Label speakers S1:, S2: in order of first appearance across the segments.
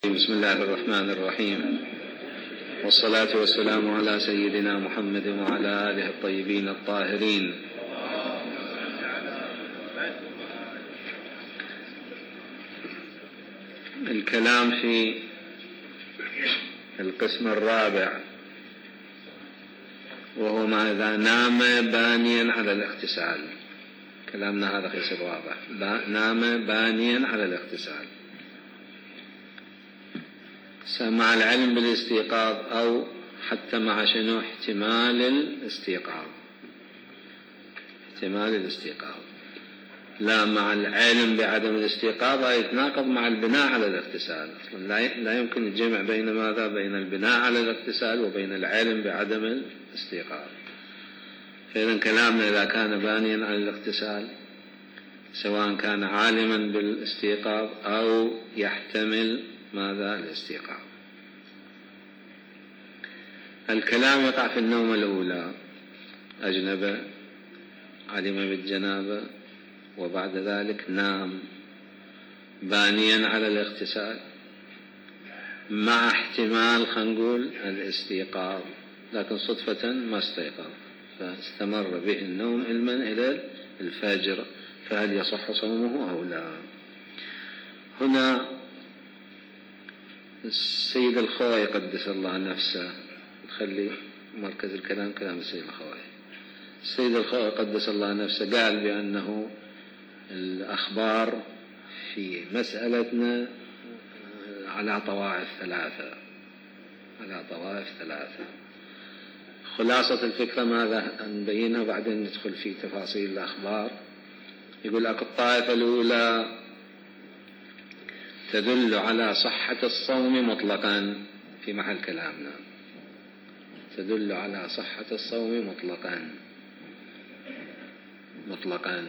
S1: بسم الله الرحمن الرحيم، والصلاة والسلام على سيدنا محمد وعلى آله الطيبين الطاهرين. الكلام في القسم الرابع، وهو ما إذا نام بانيا على الاغتسال. كلامنا هذا قسم واضح، نام بانيا على الاغتسال مع العلم بالاستيقاظ أو حتى مع شنو احتمال الاستيقاظ، لا مع العلم بعدم الاستيقاظ يتناقض مع البناء على الاغتسال. أصلا لا يمكن الجمع بين ماذا؟ بين البناء على الاغتسال وبين العلم بعدم الاستيقاظ. فإذا كلامنا إذا كان بانيا على الاغتسال، سواء كان عالما بالاستيقاظ أو يحتمل ماذا؟ الاستيقاظ. الكلام يقع في النوم الأولى، أجنب، علم بالجنابة، وبعد ذلك نام بانيا على الاغتسال مع احتمال خلينا نقول الاستيقاظ، لكن صدفة ما استيقظ فاستمر به النوم علما إلى الفجر، فهل يصح صومه أو لا؟ هنا السيد الخوئي قدس الله نفسه، نخلي مركز الكلام كلام السيد الخوئي. السيد الخوئي قدس الله نفسه قال بأنه الأخبار في مسألتنا على طوائف ثلاثة. خلاصة الفكرة ماذا نبينها بعدين ندخل في تفاصيل الأخبار. يقول لك الطائفة الأولى تدل على صحة الصوم مطلقا، في محل كلامنا تدل على صحة الصوم مطلقا،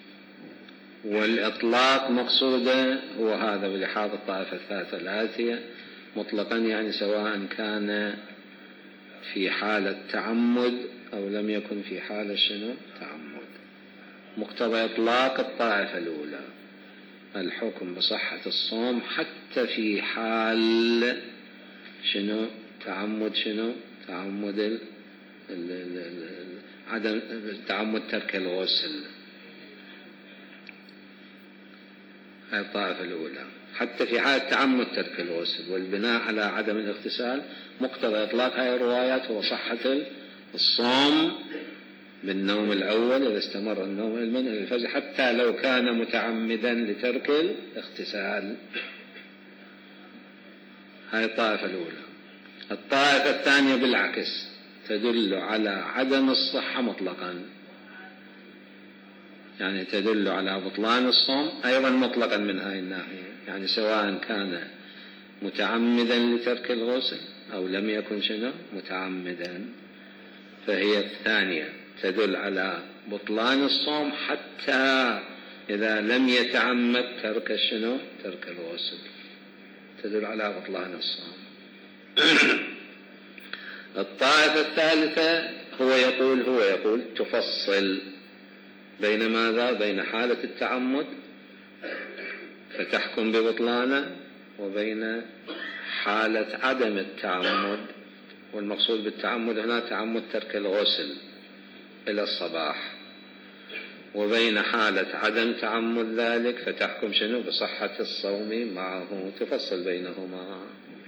S1: والإطلاق مقصوده هو هذا بلحاظ الطائفة الثالثة الآتية. مطلقا يعني سواء كان في حالة تعمد أو لم يكن في حالة شنو تعمد. مقتضى إطلاق الطائفة الأولى الحكم بصحة الصوم حتى في حال شنو تعمد عدم تعمد ترك الغسل. هذه الطائفة الأولى، حتى في حال تعمد ترك الغسل والبناء على عدم الاغتسال. مقتضى إطلاق هذه الروايات هو صحة الصوم بالنوم الأول إذا استمر النوم علما إلى الفجر، حتى لو كان متعمدا لترك الاغتسال. هذه الطائفة الأولى. الطائفة الثانية بالعكس تدل على عدم الصحة مطلقا، يعني تدل على بطلان الصوم أيضا مطلقا من هذه الناحية، يعني سواء كان متعمدا لترك الغسل أو لم يكن شنو متعمدا. فهي الثانية تدل على بطلان الصوم حتى إذا لم يتعمد ترك الغسل، تدل على بطلان الصوم. الطائفة الثالثة هو يقول تفصل بين ماذا؟ بين حالة التعمد فتحكم ببطلانه، وبين حالة عدم التعمد، والمقصود بالتعمد هنا تعمد ترك الغسل إلى الصباح، وبين حالة عدم تعمد ذلك فتحكم شنو؟ بصحة الصوم معه. تفصل بينهما.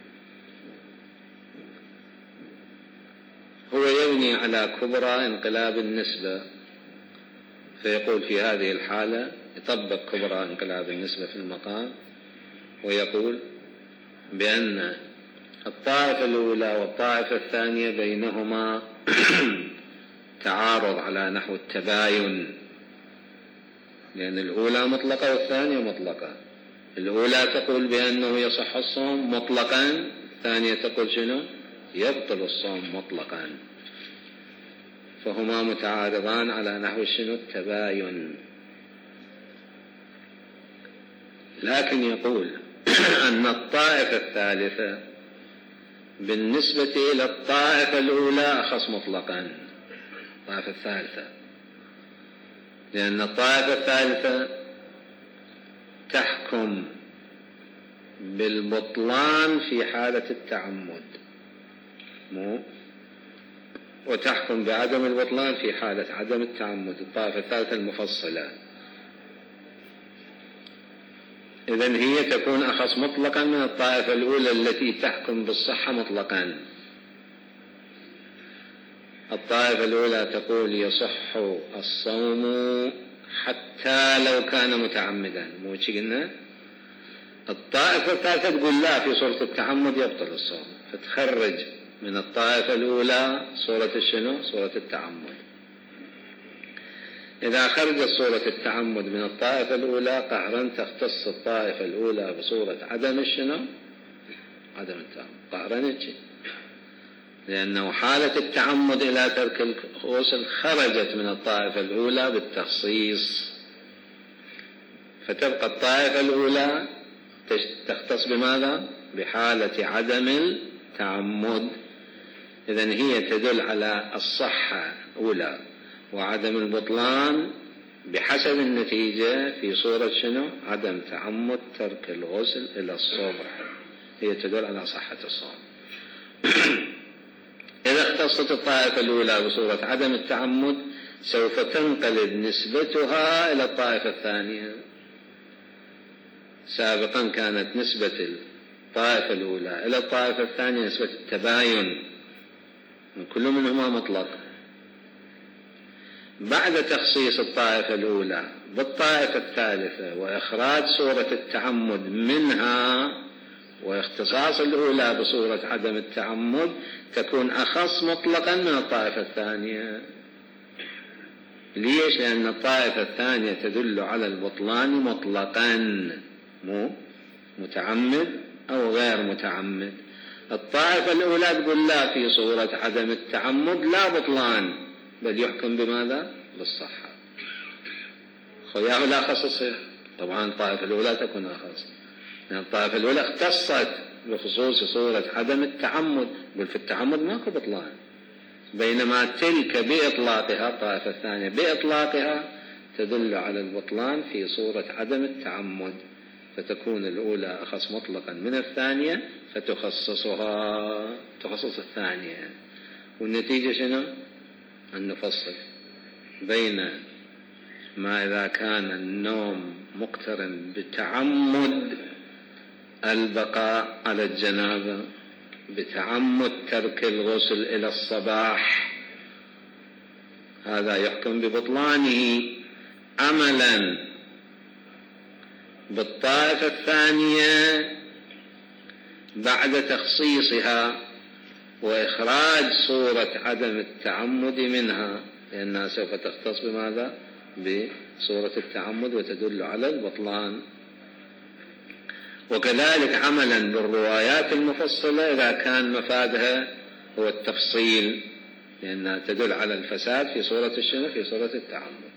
S1: هو يبني على كبرى انقلاب النسبة، فيقول في هذه الحالة يطبق كبرى انقلاب النسبة في المقام، ويقول بأن الطائفة الأولى والطائفة الثانية بينهما تعارض على نحو التباين، لأن الأولى مطلقة والثانية مطلقة. الأولى تقول بأنه يصح الصوم مطلقا، الثانية تقول شنو؟ يبطل الصوم مطلقا، فهما متعارضان على نحو شنو؟ التباين. لكن يقول أن الطائفة الثالثة بالنسبة إلى الطائفة الأولى أخص مطلقا، الطائفة الثالثة، لأن الطائفة الثالثة تحكم بالبطلان في حالة التعمد، وتحكم بعدم البطلان في حالة عدم التعمد، الطائفة الثالثة المفصلة. إذن هي تكون أخص مطلقا من الطائفة الأولى التي تحكم بالصحة مطلقا. الطائفة الأولى تقول يصح الصوم حتى لو كان متعمدا، مو قلنا؟ الطائفة الثالثة تقول لا، في صورة التعمد يبطل الصوم، فتخرج من الطائفة الأولى صورة الشنو؟ صورة التعمد. إذا خرجت صورة التعمد من الطائفة الأولى قهرا تختص الطائفة الأولى بصورة عدم الشنو؟ عدم التعمد قهرا، لأنه حالة التعمد إلى ترك الغسل خرجت من الطائفة الأولى بالتخصيص، فتبقى الطائفة الأولى تختص بماذا؟ بحالة عدم التعمد. إذن هي تدل على الصحة أولى وعدم البطلان بحسب النتيجة في صورة شنو؟ عدم تعمد ترك الغسل إلى الصبح، هي تدل على صحة الصوم. إذا اختصت الطائفة الأولى بصورة عدم التعمد سوف تنقلب نسبتها إلى الطائفة الثانية. سابقا كانت نسبة الطائفة الأولى إلى الطائفة الثانية نسبة التباين، كل منهما مطلق. بعد تخصيص الطائفة الأولى بالطائفة الثالثة وإخراج صورة التعمد منها واختصاص الأولى بصورة عدم التعمد تكون أخص مطلقا من الطائفة الثانية. ليش؟ لأن الطائفة الثانية تدل على البطلان مطلقا، مو متعمد أو غير متعمد. الطائفة الأولى تقول لا، في صورة عدم التعمد لا بطلان، بل يحكم بماذا؟ بالصحة. خياه لا خصصه، طبعا الطائفة الأولى تكون أخص، لأن الطائفة الأولى اختصت بخصوص صورة عدم التعمد، بل في التعمد ماكو بطلان، بينما تلك بإطلاقها الطائفة الثانية بإطلاقها تدل على البطلان في صورة عدم التعمد، فتكون الأولى أخص مطلقا من الثانية فتخصصها تخصص الثانية. والنتيجة شنو؟ أن نفصل بين ما إذا كان النوم مقترن بتعمد البقاء على الجنابة، بتعمد ترك الغسل إلى الصباح، هذا يحكم ببطلانه عملا بالطائفة الثانية بعد تخصيصها وإخراج صورة عدم التعمد منها، لأنها سوف تختص بماذا؟ بصورة التعمد وتدل على البطلان. وكذلك عملا بالروايات المفصلة إذا كان مفادها هو التفصيل، لأنها تدل على الفساد في صورة الشنو؟ في صورة التعمد.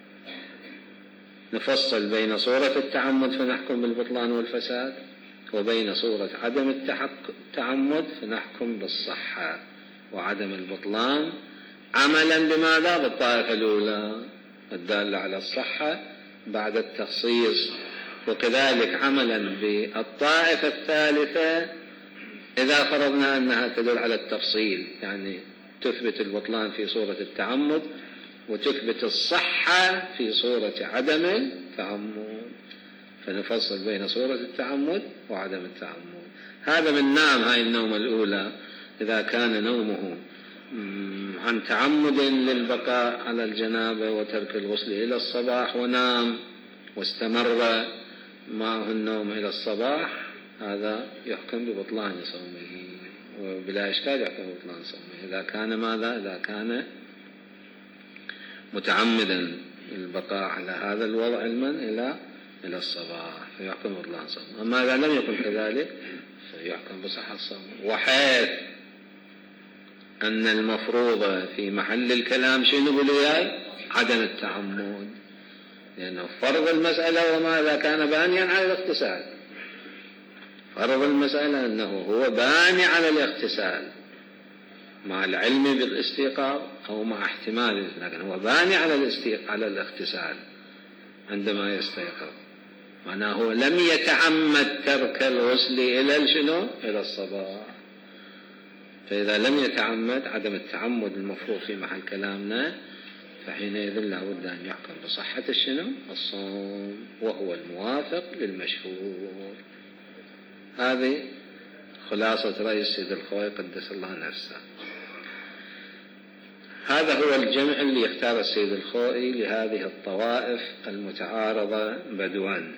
S1: نفصل بين صورة التعمد فنحكم بالبطلان والفساد، وبين صورة عدم التعمد فنحكم بالصحة وعدم البطلان، عملا بماذا؟ بالطائفة الأولى الدالة على الصحة بعد التخصيص، وكذلك عملا بالطائفة الثالثة إذا فرضنا أنها تدل على التفصيل، يعني تثبت البطلان في صورة التعمد وتثبت الصحة في صورة عدم التعمد، فنفصل بين صورة التعمد وعدم التعمد. هذا من نام هاي النومة الأولى إذا كان نومه عن تعمد للبقاء على الجنابة وترك الغسل إلى الصباح ونام واستمر معه النوم إلى الصباح، هذا يحكم ببطلان صومه وبلا إشكال يحكم ببطلان صومه. إذا كان ماذا؟ إذا كان متعمدا البقاء على هذا الوضع علما إلى الصباح فيحكم ببطلان صومه. أما إذا لم يكن كذلك فيحكم بصحة صومه. وحيث أن المفروض في محل الكلام شنو بالوياي؟ عدم التعمد، لأنه فرض المسألة وما إذا كان بانيا على الاغتسال، فرض المسألة أنه هو باني على الاغتسال مع العلم بالاستيقاظ أو مع احتمال، لكن هو باني على الاغتسال عندما يستيقظ، معناه هو لم يتعمد ترك الغسل إلى الصباح. فإذا لم يتعمد، عدم التعمد المفروض في محل كلامنا، فحينئذ لا بد أن يحكم بصحة الصوم، وهو الموافق للمشهور. هذه خلاصة رأي السيد الخوئي قدس الله نفسه. هذا هو الجمع اللي يختار السيد الخوئي لهذه الطوائف المتعارضة بدوان.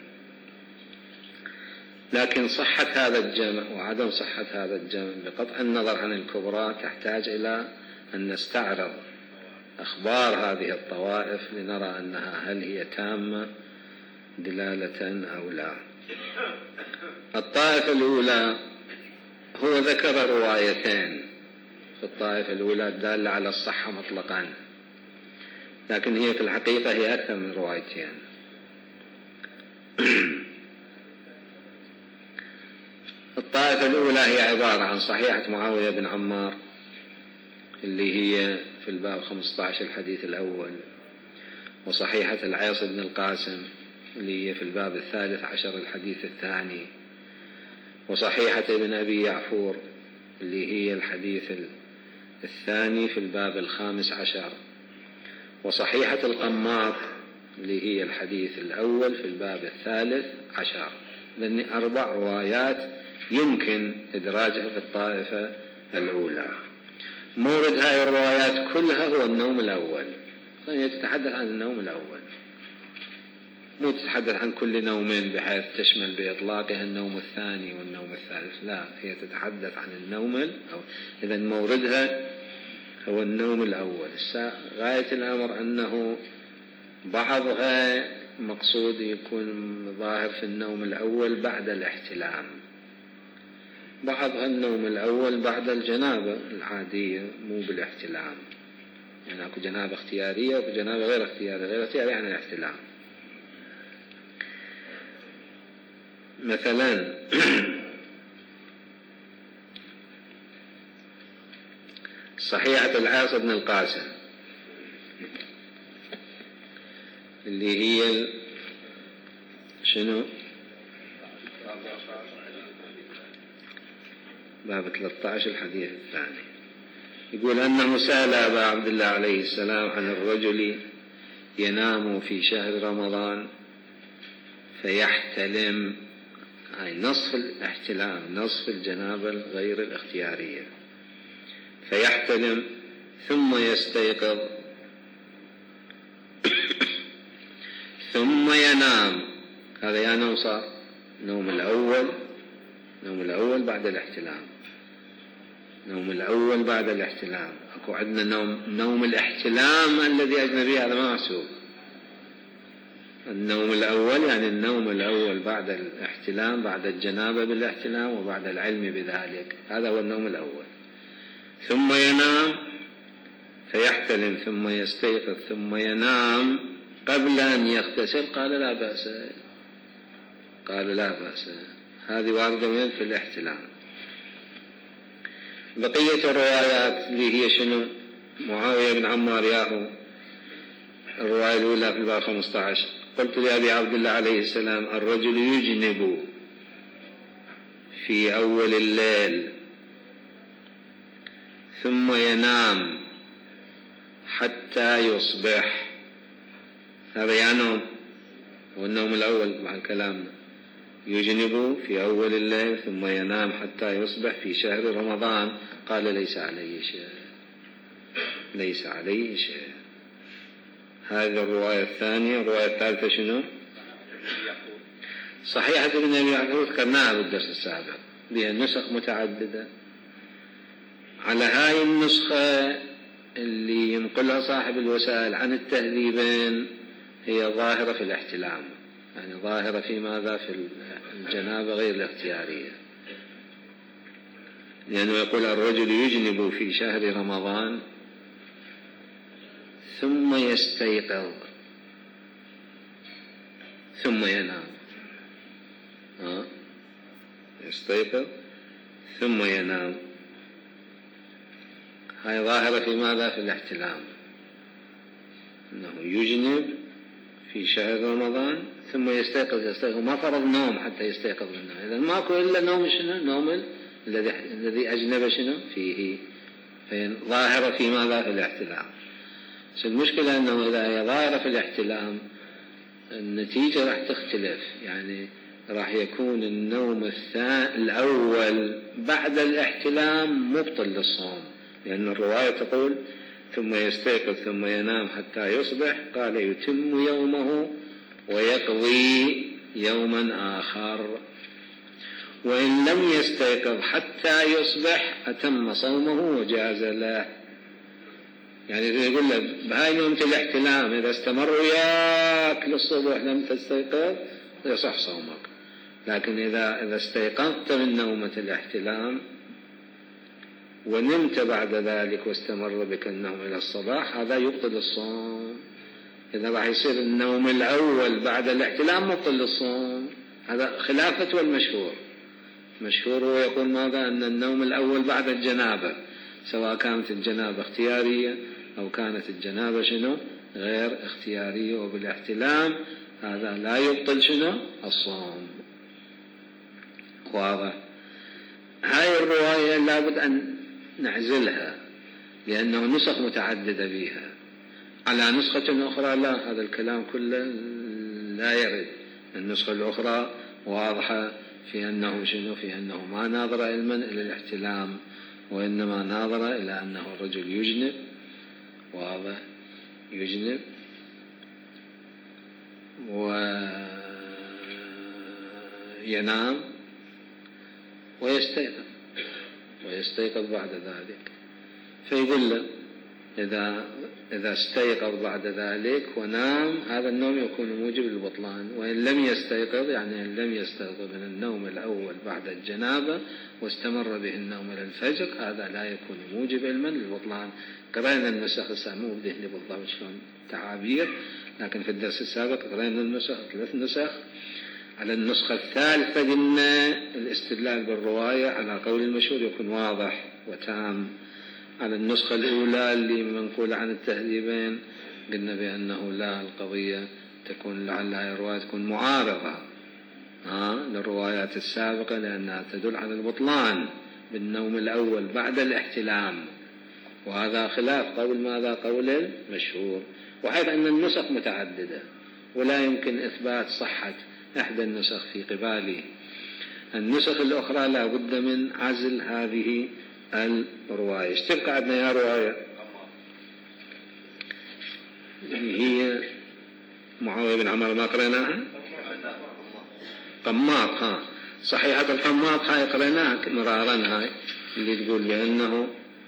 S1: لكن صحة هذا الجمع وعدم صحة هذا الجمع بقطع النظر عن الكبرى تحتاج إلى أن نستعرض أخبار هذه الطوائف لنرى أنها هل هي تامة دلالة أو لا. الطائفة الأولى هو ذكر روايتين في الطائفة الأولى الدالة على الصحة مطلقا، لكن هي في الحقيقة هي أكثر من روايتين. الطائفة الأولى هي عبارة عن صحيحة معاوية بن عمار اللي هي في الباب 15 الحديث الأول، وصحيحة العاص بن القاسم اللي هي في الباب 13 الحديث الثاني، وصحيحة ابن أبي يعفور اللي هي الحديث الثاني في الباب 15، وصحيحة القماط اللي هي الحديث الأول في الباب 13. لأن 4 روايات يمكن إدراجها في الطائفة الأولى. مورد هذه الروايات كلها هو النوم الأول، يعني تتحدث عن النوم الأول، مو تتحدث عن كل نوم بحيث تشمل بإطلاقها النوم الثاني والنوم الثالث، لا، هي تتحدث عن النوم الأول. إذا موردها هو النوم الأول. غاية الأمر أنه بعضها مقصود يكون ظاهر في النوم الأول بعد الاحتلام، بعضها النوم الأول بعد الجنابة العادية مو بالاحتلام. يعني أكو جنابة اختيارية وأكو جنابة غير اختيارية. غير اختيارية يعني الاحتلام. مثلا صحيحة العاص بن القاسم اللي هي شنو باب 13 الحديث الثاني، يقول أنه سأل أبا عبد الله عليه السلام عن الرجل ينام في شهر رمضان فيحتلم، أي نصف الاحتلام، نصف الجنابة غير الاختيارية، فيحتلم ثم يستيقظ ثم ينام. هذا يا نوم صار نوم الأول بعد الاحتلام، نوم الأول بعد الاحتلام. أكو عندنا نوم الاحتلام الذي أجنبي، هذا ما محسوب. النوم الأول يعني النوم الأول بعد الاحتلام، بعد الجنابة بالاحتلام وبعد العلم بذلك، هذا هو النوم الأول. ثم ينام فيحتلم ثم يستيقظ ثم ينام قبل أن يغتسل، قال لا بأس. هذه واردة من في الاحتلام. بقية الروايات اللي هي شنو؟ معاوية بن عمار ياهو الرواية الأولى في الباب 15، قلت لأبي عبد الله عليه السلام الرجل يجنب في أول الليل ثم ينام حتى يصبح، هذا يعني والنوم الأول مع كلامنا، يجنب في أول الليل ثم ينام حتى يصبح في شهر رمضان، قال ليس عليه شيء. هذه الرواية الثانية. الرواية الثالثة شنو؟ صحيحة ابن أبي يعفور ذكرناها بالدرس السابق، بها نسخ متعددة. على هاي النسخة اللي ينقلها صاحب الوسائل عن التهذيبين هي ظاهرة في الاحتلام، يعني ظاهرة في ماذا؟ في الجنابة غير الاختيارية، لأنه يقول الرجل يجنب في شهر رمضان ثم يستيقظ ثم ينام، يستيقظ ثم ينام، هاي ظاهرة في ماذا؟ في الاحتلام، أنه يجنب في شهر رمضان ثم يستيقظ ما فرض نوم حتى يستيقظ منه. إذا ماكو إلا نوم شنو؟ نوم الذي أجنب شنو فيه، ظاهرة في ماذا؟ في الاحتلام. بس المشكلة أنه إذا هي ظاهرة في الاحتلام النتيجة راح تختلف، يعني راح يكون النوم الأول بعد الاحتلام مبطل للصوم، لأن الرواية تقول ثم يستيقظ ثم ينام حتى يصبح، قال يتم يومه ويقضي يوما آخر. وإن لم يستيقظ حتى يصبح أتم صومه وجاز له. يعني يقول له بهاي نومة الاحتلام إذا استمر وياك للصبح لم تستيقظ يصح صومك، لكن إذا استيقظت من نومة الاحتلام ونمت بعد ذلك واستمر بك النوم إلى الصباح هذا يبطل الصوم. إذا راح يصير النوم الأول بعد الاحتلام مبطل للصوم، هذا خلافة والمشهور. المشهور هو يقول ماذا؟ أن النوم الأول بعد الجنابة، سواء كانت الجنابة اختيارية أو كانت الجنابة شنو غير اختيارية وبالاحتلام، هذا لا يبطل شنو الصوم. واضح؟ هاي الرواية لابد أن نعزلها لأنه نسخ متعددة بها. على نسخة أخرى لا، هذا الكلام كله لا يرد. النسخة الأخرى واضحة في أنه شنو؟ في أنه ما ناظر علما إلى الاحتلام، وإنما ناظر إلى أنه الرجل يجنب، واضح، يجنب وينام ويستيقظ بعد ذلك. فيقول له إذا استيقظ بعد ذلك ونام هذا النوم يكون موجب للبطلان، وإن لم يستيقظ يعني إن لم يستيقظ من النوم الأول بعد الجنابة واستمر به النوم إلى الفجر هذا لا يكون موجب علما للبطلان. قرأنا النسخ السامو بدهني بالضبط شلون تعابير، لكن في الدرس السابق قرأنا النسخ 3 نسخ. على النسخة الثالثة قلنا الاستدلال بالرواية على قول المشهور يكون واضح وتام. على النسخة الأولى اللي منقولة عن التهذيبين قلنا بأنه لا، القضية تكون لعلها الرواية تكون معارضة للروايات السابقة لأنها تدل على البطلان بالنوم الأول بعد الاحتلام، وهذا خلاف قول ماذا؟ قول المشهور. وحيث أن النسخ متعددة ولا يمكن إثبات صحة إحدى النسخ في قباله، النسخ الأخرى لا بد من عزل هذه الرواية. ايش تبقى عندنا يا رواية؟ هي معاوية بن عمر ما قرأناها؟ قماط، صحيحة القماط هاي قرأناها مرارا، هاي اللي تقول بأنه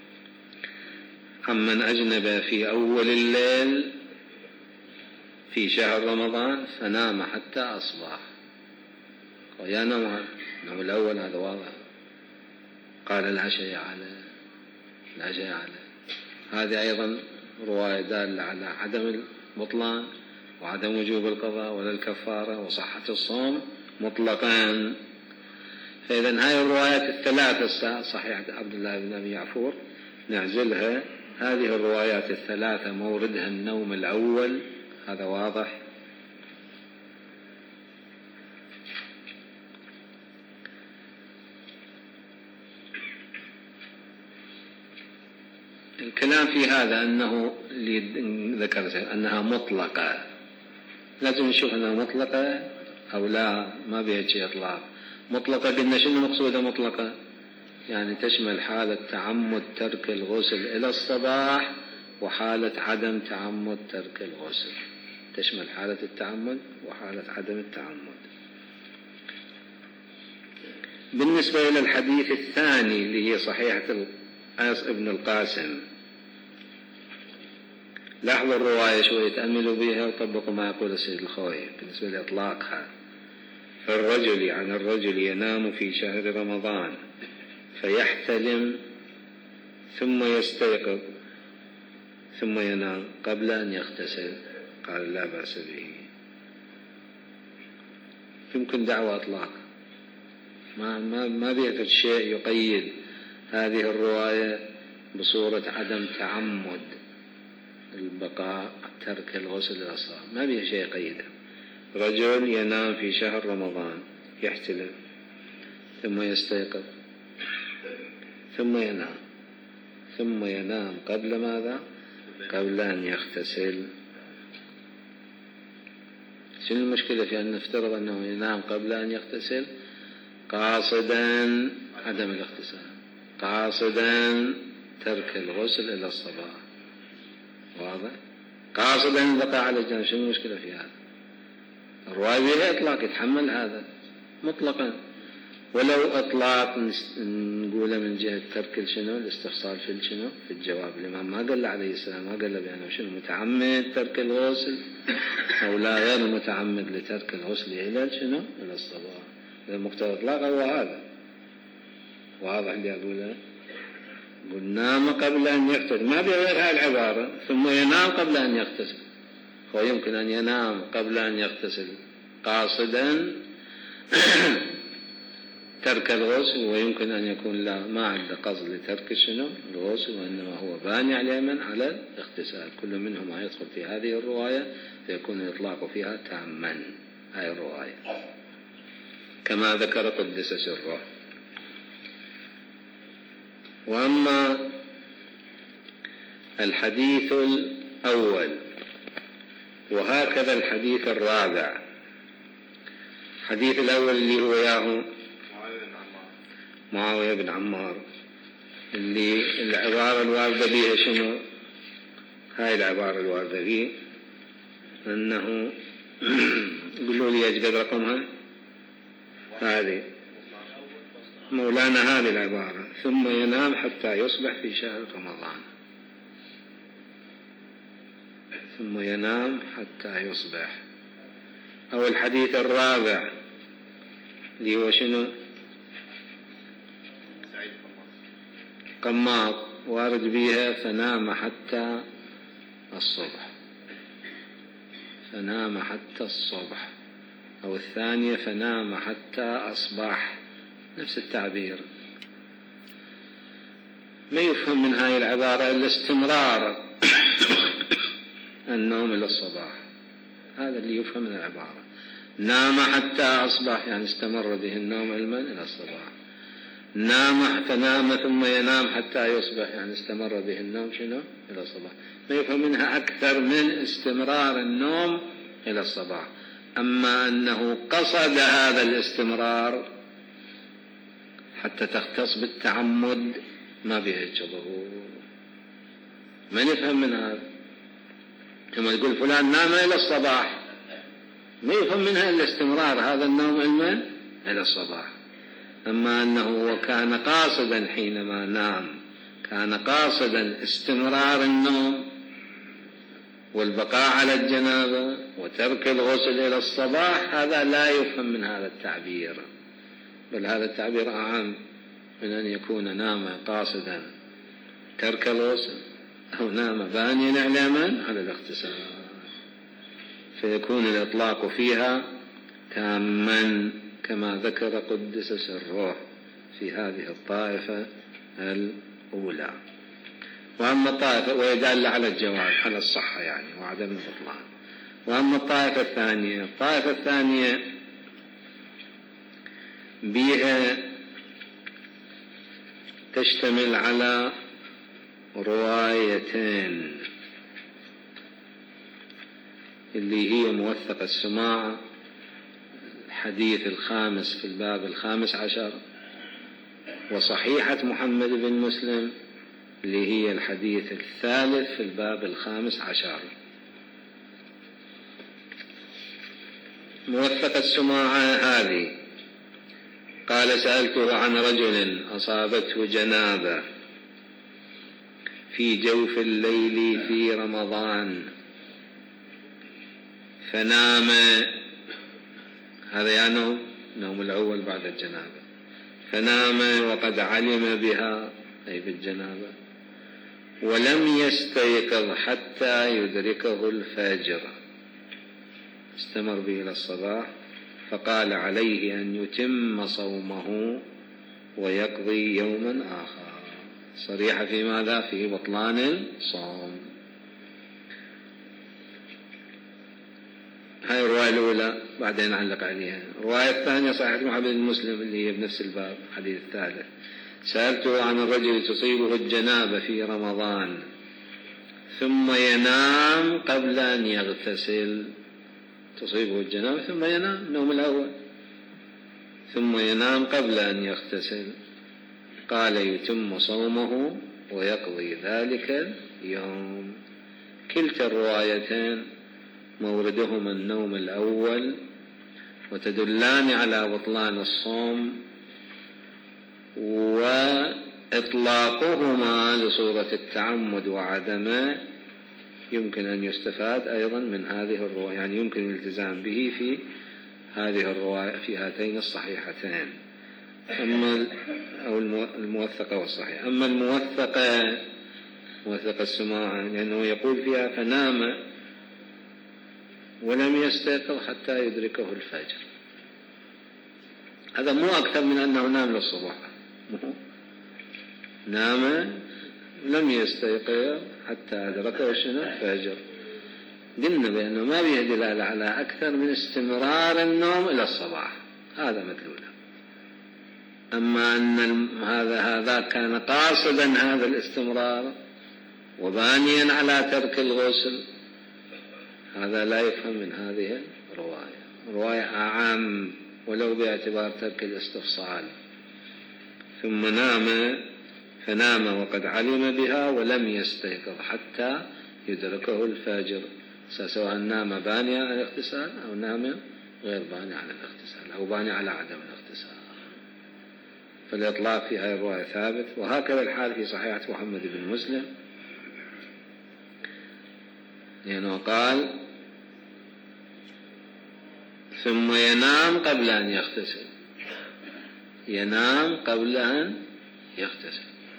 S1: عمن أجنب في أول الليل في شهر رمضان فنام حتى أصبح. ويا نوم الأول هذا واضح، قال لا شيء عليه. هذه أيضا رواية دالة على عدم البطلان وعدم وجوب القضاء ولا الكفارة وصحة الصوم مطلقا. فإذا هاي الروايات الثلاثة صحيحة عبد الله بن أبي يعفور نعزلها. هذه الروايات الثلاثة موردها النوم الأول، هذا واضح. الكلام في هذا أنه اللي ذكرته أنها مطلقة، لازم نشوف أنها مطلقة أو لا، ما بيها شيء إطلاق. مطلقة قلنا شنو مقصودة مطلقة؟ يعني تشمل حالة تعمد ترك الغسل إلى الصباح وحالة عدم تعمد ترك الغسل، تشمل حالة التعمد وحالة عدم التعمد. بالنسبة إلى الحديث الثاني اللي هي صحيحة ابن القاسم، لاحظوا الرواية شوية تأملوا بها وطبقوا ما يقول السيد الخوي بالنسبة لإطلاقها. فالرجل عن الرجل ينام في شهر رمضان فيحتلم ثم يستيقظ ثم ينام قبل أن يغتسل، قال لا بأس به. يمكن دعوة إطلاق، ما بيأتي شيء يقيد هذه الرواية بصورة عدم تعمد البقاء ترك الغسل إلى الصباح، ما بيه شيء قيده. رجل ينام في شهر رمضان يحتلم ثم يستيقظ ثم ينام قبل ماذا؟ قبل أن يغتسل. شنو المشكلة في أن نفترض أنه ينام قبل أن يغتسل قاصدا عدم الاغتسال، قاصدا ترك الغسل إلى الصباح؟ واضح؟ قاصدا البقاء على الجنب، شنو المشكلة في هذا؟ الرواية بها إطلاق يتحمل هذا مطلقا، ولو إطلاق نقوله من جهة ترك شنو الاستفصال في شنو في الجواب. الإمام ما قال له عليه السلام، ما قال له بأنه شنو متعمد ترك الغسل أو لا غير متعمد لترك الغسل إلى شنو إلى الصباح. المقتضى الإطلاق هو هذا، واضح اللي أقوله. قل نام قبل أن يغتسل، ما بغير هذه العبارة ثم ينام قبل أن يغتسل. هو يمكن أن ينام قبل أن يغتسل قاصدا ترك الغسل، ويمكن أن يكون لا ما عنده قصد لترك شنو الغسل، وإنما هو باني على الاغتسال. كل منهما يدخل في هذه الرواية فيكون الإطلاق فيها تاما، هاي الرواية كما ذكر قدس سره. وأما الحديث الأول وهكذا الحديث الرابع. الحديث الأول اللي هو ياهو معاوية بن عمار، اللي العبارة الواردة بها شنو؟ هاي العبارة الواردة بها أنه قلوا لي ايش قد رقمها هذه مولانا، هذه العبارة ثم ينام حتى يصبح في شهر رمضان، ثم ينام حتى يصبح. أو الحديث الرابع اللي هو شنو؟ قماط وارد بها فنام حتى الصبح، فنام حتى الصبح. أو الثانية فنام حتى أصبح، نفس التعبير. ما يفهم من هاي العبارة إلا استمرار النوم إلى الصباح، هذا اللي يفهم من العبارة. نام حتى أصبح يعني استمر به النوم علما إلى الصباح. فنام ثم ينام حتى يصبح يعني استمر به النوم شنو إلى الصباح. ما يفهم منها أكثر من استمرار النوم إلى الصباح. أما أنه قصد هذا الاستمرار حتى تختص بالتعمد ما به ظهور، ما نفهم من هذا. كما يقول فلان نام إلى الصباح، ما يفهم منها إلا استمرار هذا النوم علما إلى الصباح. أما أنه كان قاصدا حينما نام، كان قاصدا استمرار النوم والبقاء على الجنابة وترك الغسل إلى الصباح، هذا لا يفهم من هذا التعبير، بل هذا التعبير أعم من أن يكون نام قاصدا ترك الغسل أو نام بانيا علما على الاغتسال، فيكون الإطلاق فيها تاما كما ذكر قدس سره في هذه الطائفة الأولى. وأما الطائفة ويدل على الجواز على الصحة يعني وعدم البطلان. وأما الطائفة الثانية بها تشتمل على روايتين، اللي هي موثق السماع الحديث الخامس في الباب 15، وصحيحة محمد بن مسلم اللي هي الحديث الثالث في الباب 15. موثق السماع هذه قال سألته عن رجل أصابته جنابة في جوف الليل في رمضان فنام، هذا يعني نوم الأول بعد الجنابة، فنام وقد علم بها أي بالجنابة ولم يستيقظ حتى يدركه الفجر، استمر به إلى الصباح، فقال عليه أن يتم صومه ويقضي يوما آخر. صريحة في ماذا؟ في بطلان الصوم. هاي الرواية الأولى بعدين نعلق عليها. الرواية الثانية صحيح محمد بن مسلم اللي هي بنفس الباب الحديث الثالث. سألته عن الرجل تصيبه الجنابة في رمضان ثم ينام قبل أن يغتسل. تصيبه الجنابة ثم ينام النوم الأول ثم ينام قبل أن يغتسل. قال يتم صومه ويقضي ذلك اليوم. كلتا الروايتين موردهما النوم الأول وتدلان على بطلان الصوم، وإطلاقهما لصورة التعمد وعدمه يمكن أن يستفاد أيضا من هذه الرواية، يعني يمكن الالتزام به في هذه الرواية في هاتين الصحيحتين، أما أو الموثقة والصحيحة. أما الموثقة السماع لأنه يقول فيها فنام ولم يستيقظ حتى يدركه الفجر. هذا مو أكثر من أنه نام للصبح، نام لم يستيقظ حتى أدركه الفجر. قلنا بأنه ما فيه دلالة على أكثر من استمرار النوم إلى الصباح، هذا مدلوله. أما أن هذا كان قاصدا هذا الاستمرار وبانيا على ترك الغسل، هذا لا يفهم من هذه الرواية. رواية أعم ولو باعتبار ترك الاستفصال. ثم فنام وقد علم بها ولم يستيقظ حتى يدركه الفجر، سواء نام باني على الاغتسال أو نام غير باني على الاغتسال أو باني على عدم الاغتسال. فالإطلاق في هذه الرواية ثابت، وهكذا الحال في صحيحة محمد بن مسلم، لأنه قال ثم ينام قبل أن يغتسل. ينام قبل أن يغتسل،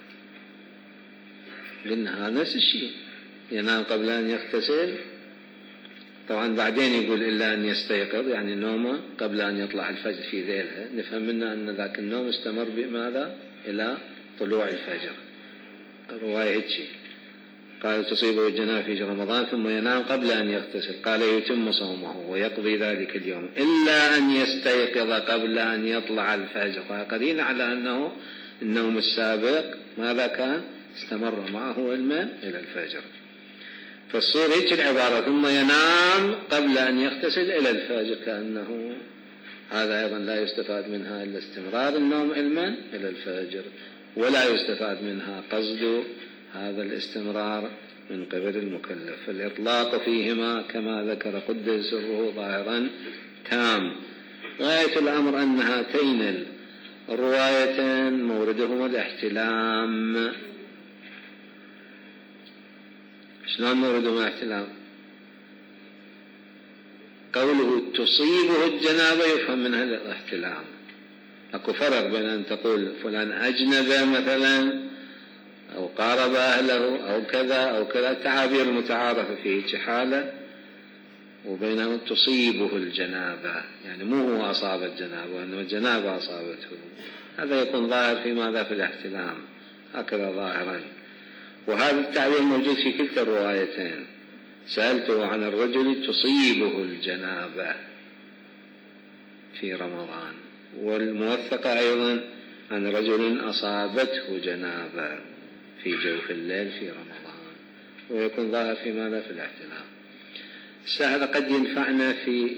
S1: قلنا هذا نفس الشيء، ينام قبل أن يغتسل. طبعا بعدين يقول إلا أن يستيقظ، يعني نومه قبل أن يطلع الفجر في ذيلها، نفهم منه أن ذاك النوم استمر بماذا إلى طلوع الفجر. الرواية هيك قال تصيبه الجنابة في رمضان ثم ينام قبل أن يغتسل. قال يتم صومه ويقضي ذلك اليوم إلا أن يستيقظ قبل أن يطلع الفجر. قدين على أنه النوم السابق ماذا كان؟ استمر معه علما إلى الفجر. فالصور هيك العبارة ثم ينام قبل أن يغتسل إلى الفجر، كأنه هذا أيضا لا يستفاد منها إلا استمرار النوم علما إلى الفجر، ولا يستفاد منها قصد هذا الاستمرار من قبل المكلف. فالإطلاق فيهما كما ذكر قدس سره ظاهرا تام. غاية الأمر أن هاتين الروايتين موردهما الاحتلام. شلون موردهما الاحتلام؟ قوله تصيبه الجنابة يفهم منها الاحتلام. أكو فرق بين أن تقول فلان أجنب مثلا أو قارب أهله أو كذا أو كذا، التعابير المتعارفة في حالة، وبين أن تصيبه الجنابة، يعني مو هو أصاب الجنابة وإنما الجنابة أصابته. هذا يكون ظاهر في ماذا؟ في الاحتلام، هكذا ظاهرا. وهذا التعبير موجود في كلتا الروايتين. سألته عن الرجل تصيبه الجنابة في رمضان، والموثقة أيضا عن رجل أصابته جنابة في جوف الليل في رمضان، ويكون ظاهر في ماذا؟ في الاحتلام. هذا قد ينفعنا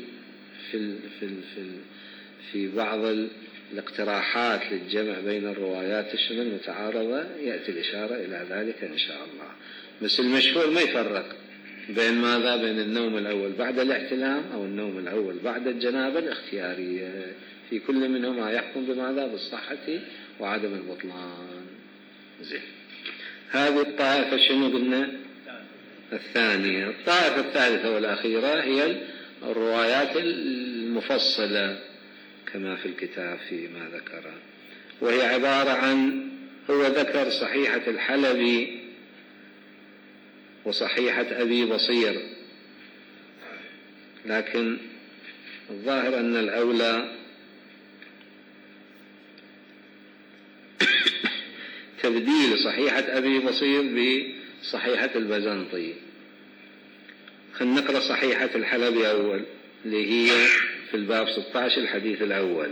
S1: في بعض الاقتراحات للجمع بين الروايات الشبه المتعارضة، يأتي الإشارة إلى ذلك إن شاء الله. بس المشهور ما يفرق بين ماذا؟ بين النوم الأول بعد الاحتلام أو النوم الأول بعد الجنابة الاختيارية، في كل منهما يحكم بماذا؟ بالصحة وعدم البطلان. زين، هذه الطائفة شنو قلنا؟ الثانية. الطائفة الثالثة والأخيرة هي الروايات المفصلة كما في الكتاب فيما ذكر، وهي عبارة عن، هو ذكر صحيحة الحلبي وصحيحة أبي بصير، لكن الظاهر أن الأولى تبديل صحيحة أبي بصير بصحيحة البزنطي. خلينا نقرأ صحيحة الحلبي أول. اللي هي في الباب 16 الحديث الأول،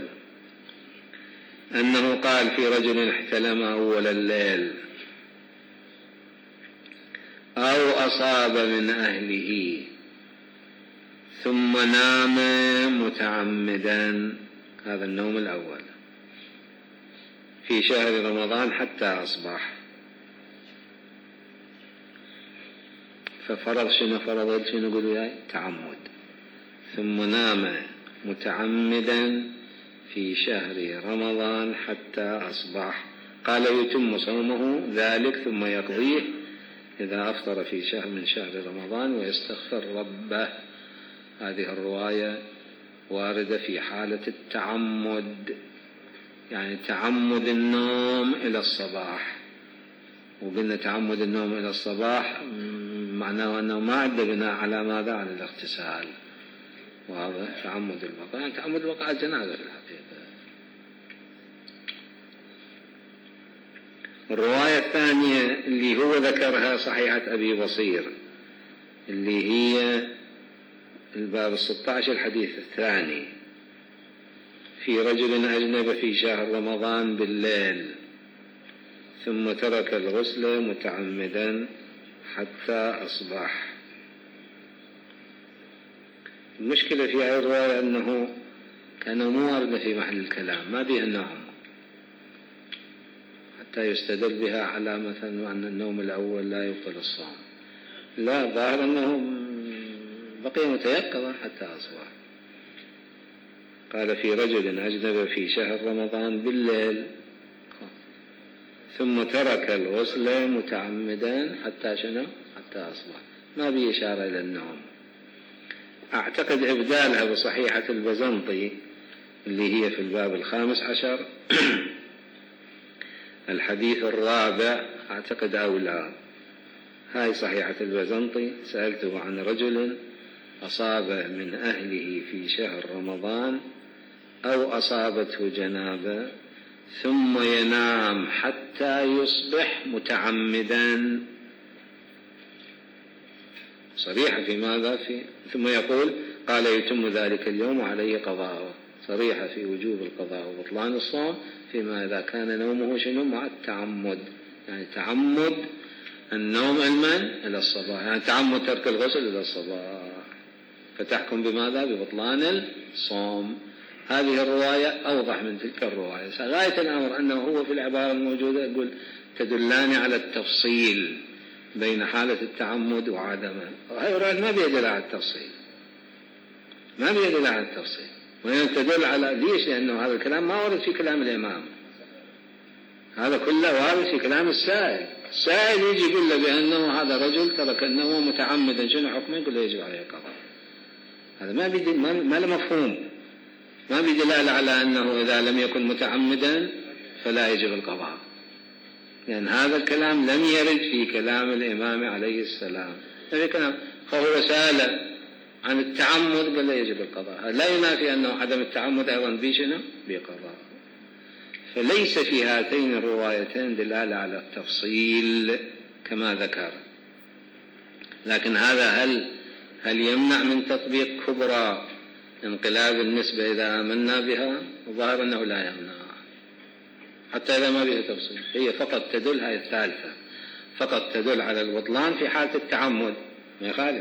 S1: أنه قال في رجل احتلم أول الليل أو أصاب من أهله ثم نام متعمدا، هذا النوم الأول في شهر رمضان حتى أصبح، ففرض شنو؟ فرض شنو؟ نقول وياي تعمد. ثم نام متعمدا في شهر رمضان حتى أصبح، قال يتم صومه ذلك ثم يقضيه إذا أفطر في شهر من شهر رمضان ويستغفر ربه. هذه الرواية واردة في حالة التعمد، يعني تعمد النوم إلى الصباح. وقلنا تعمد النوم إلى الصباح معناه أنه ما عنده بناء على ماذا؟ على الاغتسال. وهذا تعمد الوقاء، يعني تعمد الوقاء جنازة في الحقيقة. الرواية الثانية اللي هو ذكرها صحيحة أبي بصير، اللي هي الباب 16 الحديث الثاني، في رجل أجنب في شهر رمضان بالليل ثم ترك الغسل متعمدا حتى أصبح. المشكلة في هذه الرواية أنه كان مو واردة في محل الكلام، ما بها النوم حتى يستدل بها على مثلا أن النوم الأول لا يبطل الصوم. لا، ظاهر أنه بقي متيقظا حتى أصبح. قال في رجل أجنب في شهر رمضان بالليل ثم ترك الغسل متعمدا حتى شنو؟ حتى أصبح. ما بي إشارة إلى النوم. أعتقد إبدالها بصحيحة البزنطي اللي هي في الباب 15 الحديث الرابع، أعتقد أولى. هاي صحيحة البزنطي: سألته عن رجل أصاب من أهله في شهر رمضان أو أصابته جنابة ثم ينام حتى يصبح متعمدا. صريحة في ماذا؟ ثم يقول قال يتم ذلك اليوم وعليه قضاءه. صريحة في وجوب القضاء وبطلان الصوم فيما إذا كان نومه شنو؟ مع التعمد، يعني تعمد النوم إلى الصباح، يعني تعمد ترك الغسل إلى الصباح، فتحكم بماذا؟ ببطلان الصوم. هذه الرواية أوضح من تلك الرواية. غاية الأمر أنه هو في العبارة الموجودة يقول تدلان على التفصيل بين حالة التعمد وعدمه. هذه الرواية ما بيدل على التفصيل، ما بيدل على التفصيل، وين تدل على ليش؟ لأنه هذا الكلام ما ورد في كلام الإمام، هذا كله وارد في كلام السائل. السائل يجي يقول له بأنه هذا رجل ترك النوم متعمدا، شنو حكمه؟ يقول له يجب عليه قضاء. هذا ما له مفهوم، ما بدلالة على أنه إذا لم يكن متعمدا فلا يجب القضاء، لأن هذا الكلام لم يرد في كلام الإمام عليه السلام. فهو سأل عن التعمد قال لا يجب القضاء، لا ينافي أنه عدم التعمد أيضا بشنو؟ بقضاء. فليس في هاتين الروايتين دلالة على التفصيل كما ذكر. لكن هذا هل يمنع من تطبيق كبرى انقلاب النسبة إذا آمنا بها؟ الظاهر أنه لا يمنع، حتى إذا ما بها تفصيل. هي فقط تدل، هاي الثالثة فقط تدل على البطلان في حالة التعمد، ما يخالف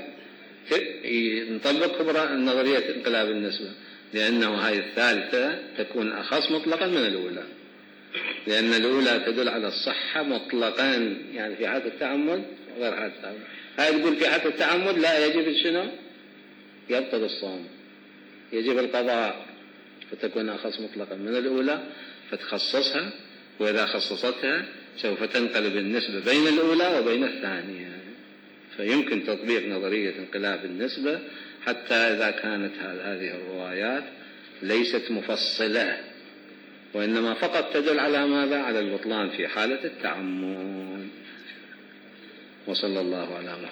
S1: نطبق كبرى نظرية انقلاب النسبة، لأنه هاي الثالثة تكون أخص مطلقا من الأولى، لأن الأولى تدل على الصحة مطلقا، يعني في حالة التعمد وغير حالة التعمد. هاي تقول في حالة التعمد لا يجب شنو؟ يبطل الصوم، يجب القضاء، فتكون أخص مطلقا من الأولى فتخصصها، وإذا خصصتها سوف تنقلب النسبة بين الأولى وبين الثانية. فيمكن تطبيق نظرية انقلاب النسبة حتى إذا كانت هذه الروايات ليست مفصلة، وإنما فقط تدل على ماذا؟ على البطلان في حالة التعمد. وصلى الله على محمد.